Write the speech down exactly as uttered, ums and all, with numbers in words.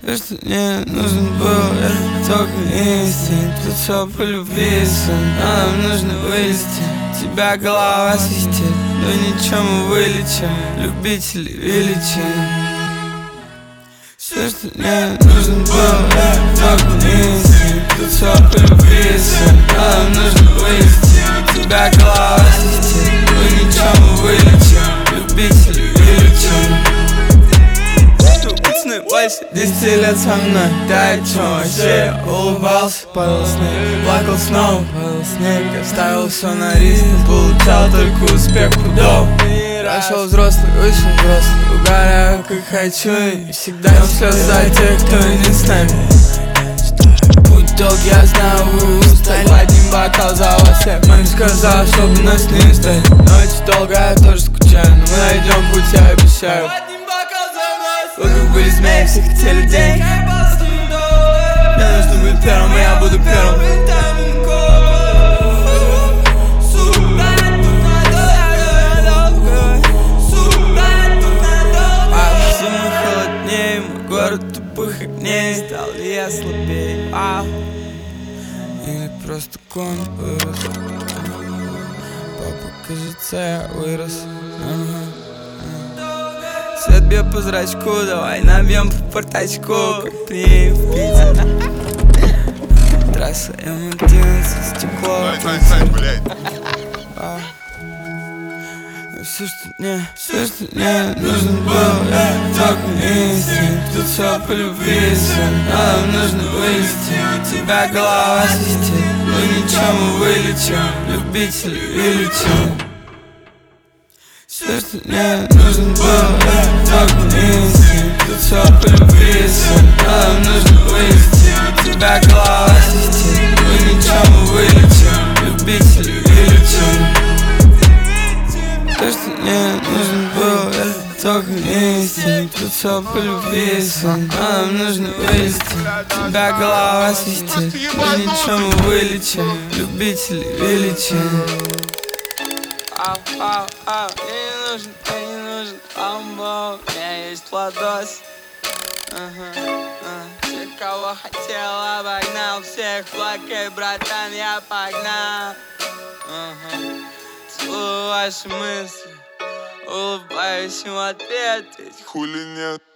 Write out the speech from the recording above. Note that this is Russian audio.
Все, что мне нужен был, это только инстинкт. Тут все по любви, сын, а нам нужно вылезти. Тебя голова свистит, но ничего мы вылечим. Любители величин. Все, что мне нужен был, это только инстинкт. Тут все по любви, сын, а нам нужно вылезти. Тебя голова свистит, но ничего мы вылечим. Любители величин. Больше десяти лет со мной, да о чем вообще? Я улыбался, падал снег, плакал снова, падал снег. Я ставил все на риск, получал только успех, пудов. Прошел взрослый, вышел взрослый, угораю как хочу. И всегда им слезы за тех, кто не с нами. Путь долгий, я знаю, вы устали. Один бокал за вас, я маме сказал, чтобы нас не ждать. Ночь долгая, я тоже скучаю, но мы найдем путь, я обещаю. Вокруг были змеи, все хотели денег. Мне нужно быть первым, и я буду первым. А зимы холоднее, мой город тупых огней. Стал ли я слабее? Ау. Или просто конь вырос? Папа, кажется, я вырос. Свет бьет по зрачку, давай набьем по портачку, как при в Питере. Трасса эм одиннадцать, стекло. Все, что мне, все, что мне нужен был, это только инстинкт. Тут все по любви, сын, а нам нужно вылезти. Тебя голова свистит, но ничего мы вылечим. Любители величин. Все, что мне нужен был, это только инстинкт. Тут все по любви, сын, а нам нужно вылезти. Тебя голова свистит, но ничего мы вылечим. Любители величин. Все, что мне нужен был, это только инстинкт. Тут все по любви, сын, а нам нужно вылезти. Тебя голова свистит, но ничего мы вылечим. Любители величин. Ау, ау, ау, мне не нужен, мне не нужен ламбо, у меня есть Владос. Ага, ага. Всех, кого хотел, обогнал, всех плакай, братан, я погнал. Ага. Целую ваши мысли, улыбаюсь им в ответ, ведь хули нет.